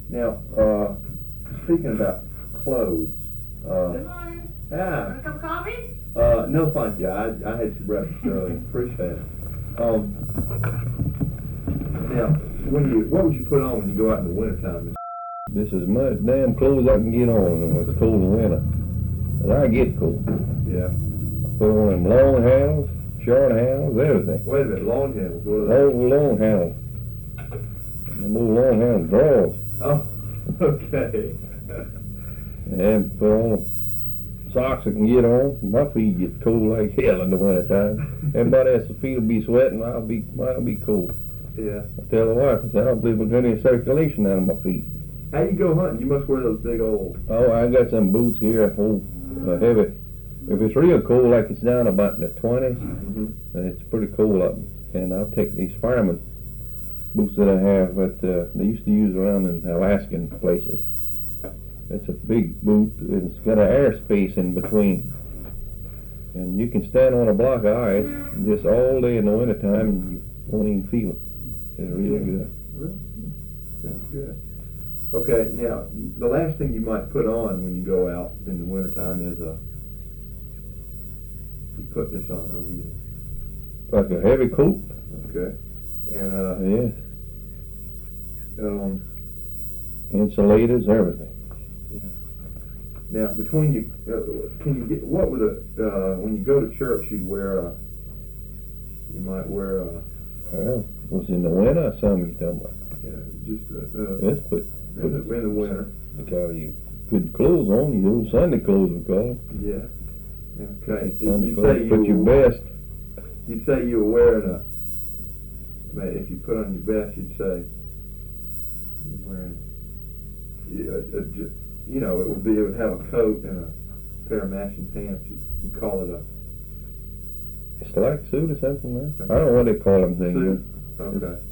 Now, speaking about clothes. Good morning. Yeah. Want a cup of coffee? No, thank you. I had some breakfast earlier. Appreciate it. Now, what would you put on when you go out in the wintertime? This is as much damn clothes I can get on when it's cold in winter. And I get cold. Yeah. I put on them long handles, short handles, everything. Wait a minute, long handles. What are Old long handles. Them old long handle drawers. Oh, okay. And put on socks I can get on. My feet get cold like hell in the wintertime. Everybody else's feet will be sweating, I'll be cold. Yeah. I tell the wife, I said, I don't believe there's any circulation out of my feet. How you go hunting? You must wear those big old... Oh, I got some boots here, heavy. If it's real cold, like it's down about in the 20s, then it's pretty cold up. And I'll take these fireman boots that I have that they used to use around in Alaskan places. It's a big boot. It's got an air space in between. And you can stand on a block of ice just all day in the wintertime and you won't even feel it. It's really good. Really? Sounds good. Okay, now, the last thing you might put on when you go out in the wintertime is you put this on over you. Like a heavy coat? Okay. And, yes. Insulators, everything. Now, between you, can you get, what would when you go to church, you might wear well, was in the winter, some you talking about? just Yes, but in the winter. Because you good clothes on, you old Sunday clothes we call them. Yeah. Okay. Sunday You clothes, say put your best. You'd say you were wearing if you put on your best, you'd say you're wearing, it would have a coat and a pair of matching pants. You'd call it a Slack suit or something like that? I don't know what they call them things. suit. Okay.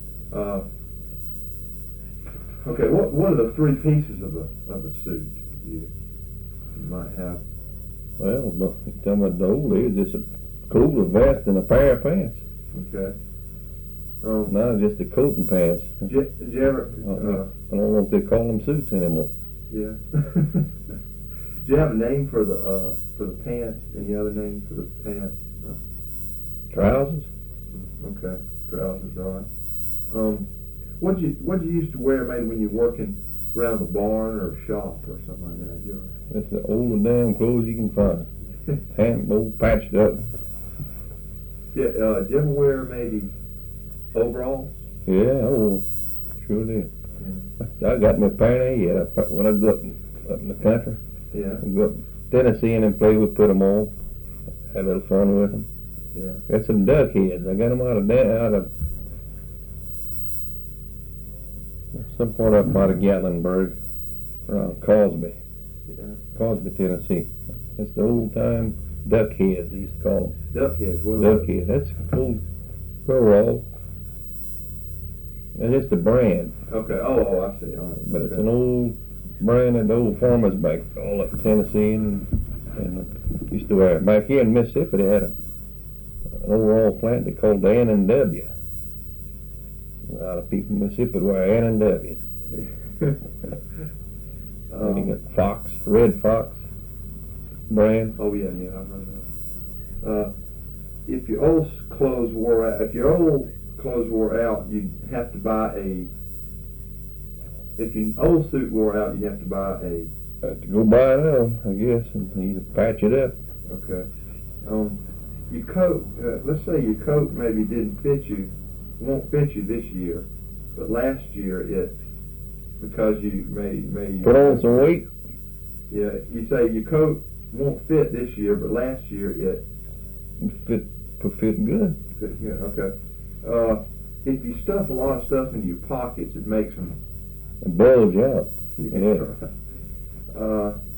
Okay. What are the three pieces of a suit you might have? Well, but talking about the old days, it's a coat, a vest, and a pair of pants. Okay. Now just the coat and pants. Did you ever? I don't know if they call them suits anymore. Yeah. Do you have a name for the pants? Any other name for the pants? Trousers? Okay, trousers, all right. What'd you used to wear maybe when you're working around the barn or shop or something like that? That's the oldest damn clothes you can find. Old patched up. Did you ever wear maybe overalls? Yeah, sure did. Yeah. I got my panty when I got up in the country. Yeah. I got Tennessee and played with, put them on. Had a little fun with them. Yeah. Got some duck heads. I got them out of some point up out of Gatlinburg, around Cosby. Yeah. Cosby, Tennessee. That's the old time duck heads, they used to call them. Duck heads. What are Duck those? heads. That's old overall. And it's the brand. Okay. Oh, I see. All right. But it's Okay. an old brand of the old farmers back all up in Tennessee and used to wear it. Back here in Mississippi they had an overall plant they called the N&W. A lot of people in Mississippi wear N&Ws. And you got Fox, Red Fox brand. Oh yeah, I've heard that. If your old clothes wore out, you'd have to buy if your old suit wore out, you'd have to buy a. To go buy it out, I guess, and either patch it up. Okay. Your coat. Let's say your coat maybe won't fit you this year, but last year because you may Put on some weight. Yeah, you say your coat won't fit this year, but last year it Fit good. fit. Yeah. Okay. If you stuff a lot of stuff into your pockets, it makes them It bulge out. Yeah.